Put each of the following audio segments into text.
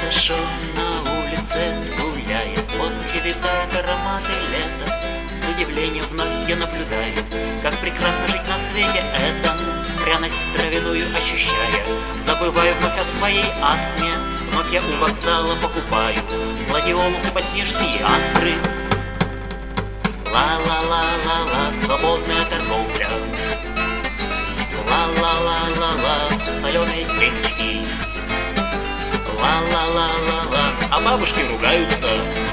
хорошо на улице гуляет, в воздухе витают ароматы лета. С удивлением вновь я наблюдаю, как прекрасно жить на свете этом. Пряность травяную ощущая, забываю вновь о своей астме. Вновь я у вокзала покупаю гладиолусы по снежные астры. Ла-ла-ла-ла-ла, свободная торговля. Ла-ла-ла-ла-ла, соленые семечки. Ла-ла-ла-ла-ла, а бабушки ругаются.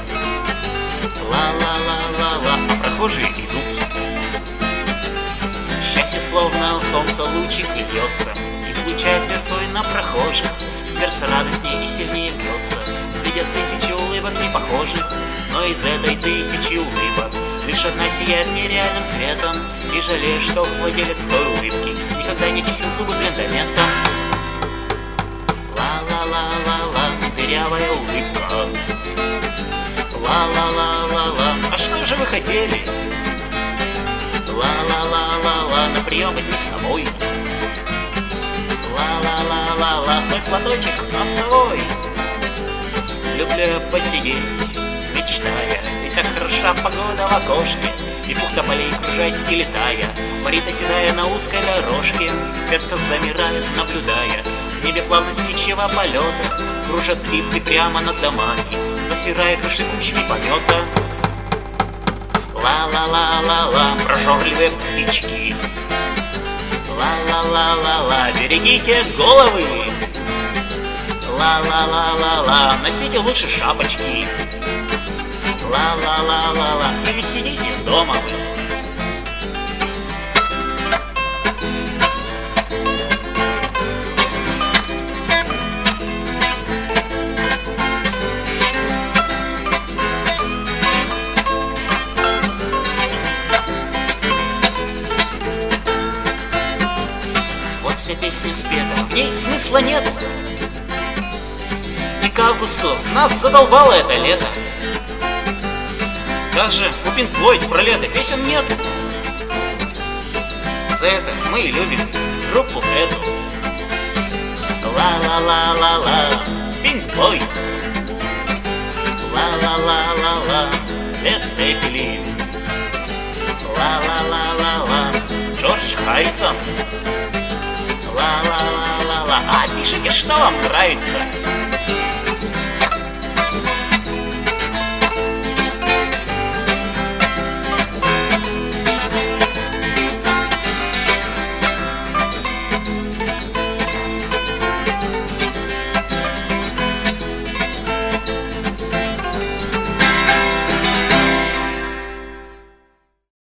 Ла-ла-ла-ла-ла, а прохожие идут. Счастье словно солнце лучик льется, излучая свой на прохожих. Сердце радостнее и сильнее бьется, видя тысячи улыбок непохожих. Но из этой тысячи улыбок лишь одна сияет нереальным светом. И жалею, что владелец той улыбки никогда не чистил зубы блендаментом. Ла-ла-ла-ла-ла, дырявая улыбка. Ла-ла-ла-ла-ла, а что же вы хотели? Ла-ла-ла-ла-ла, на прием возьми с собой. Ла-ла-ла-ла-ла, свой платочек носовой. Люблю я посидеть, мечтая, ведь так хороша погода в окошке. И бухта полей, кружась и летая, парит оседая на узкой дорожке. Сердце замирает, наблюдая в небе плавность птичьего полета. Кружат птицы прямо над домами, засирая крыши кучами помета. Ла-ла-ла-ла-ла, прожорливые птички. Ла-ла-ла-ла-ла, берегите головы. Ла-ла-ла-ла-ла, носите лучше шапочки. Ла-ла-ла-ла-ла, или сидите дома вы. Вот вся песня спета, в ней смысла нету. И к августу нас задолбало это лето. Даже у Pink Floyd про лето песен нету. За это мы и любим группу эту. Ла-ла-ла-ла-ла, Pink Floyd. Ла-ла-ла-ла-ла, Led Zeppelin. Ла-ла-ла-ла-ла, Джордж Харрисон. Ла-ла-ла-ла-ла, а пишите, что вам нравится.